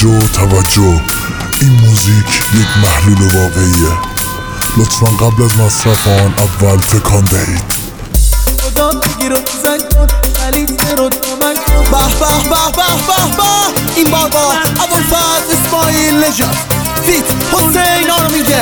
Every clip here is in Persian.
توجه این موزیک یک محلول واقعیه. لطفا قبل از مصرف آن اول تکان دهید. خدا بگیر و بزن کن خلیفه رو دامن کن. به به به به به به این بار با ابوالفضل اسماعیل نژاد فیت حسین آرمیده.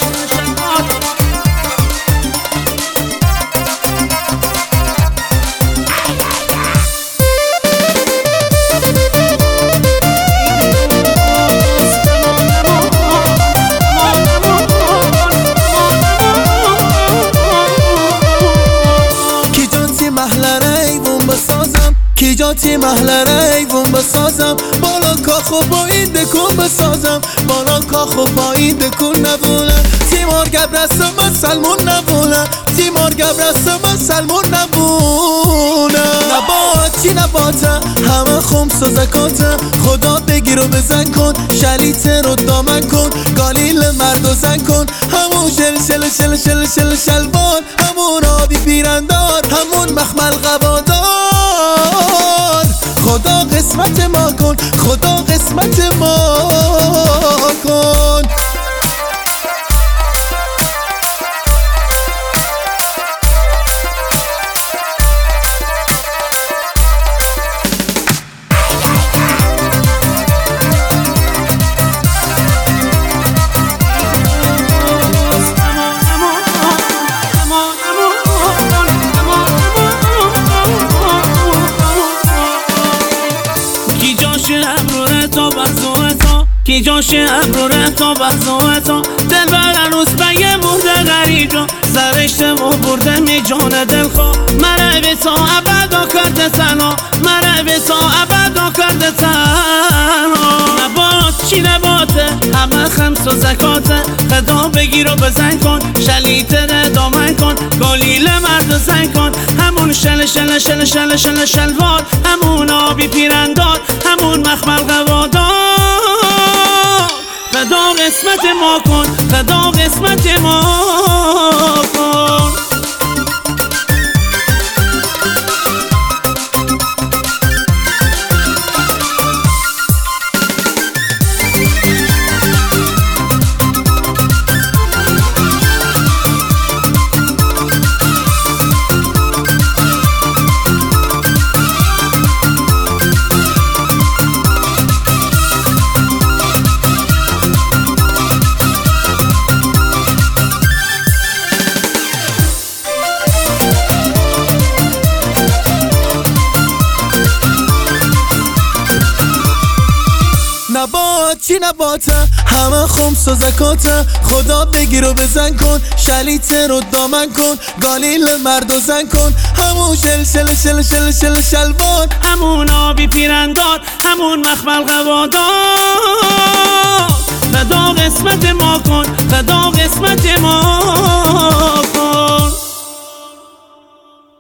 کی محله ایوون بسازم بالا کاخو با این دکون بسازم بالا کاخو با این دکون نبولم تیمار گبرستم من سلمون نبولم تیمار گبرستم من سلمون نبولم. نبات چی نباته همه خمس و زکاته. خدا بگیر و بزن کن شلیته رو دامن کن. گالیل مرد و زن کن همون شل شل شل شل شل شلوار همون آبی پیرندار همون مخمل قبادار. خدا قسمت ما کن خدا قسمت ما کن. کی جاش ابروره تا بزوتا دل بر عروس بگه مرده غریبا سرشت و برده می جان دل خواه منه به تا ابدا کرده تنها منه به تا ابدا کرده تنها. نبات چی نباته همه خمس و زکاته. خدا بگیر و بزن کن شلیته ره دامن کن. گالیل مرد و زن کن همون شل شل شل شل شل شلوار همون آبی پیرندار همون مخمل قوادار. خدا قسمت ما کن خدا قسمت ما کن. نبات چی نباته همه خمس و زکاته. خدا بگیر و بزن کن شلیته رو دامن کن. گالیل مرد و زن کن همون شل شل شل شل شل شلوار همون آبی پیرندار همون مخمل قوادار. خدا قسمت ما کن خدا قسمت ما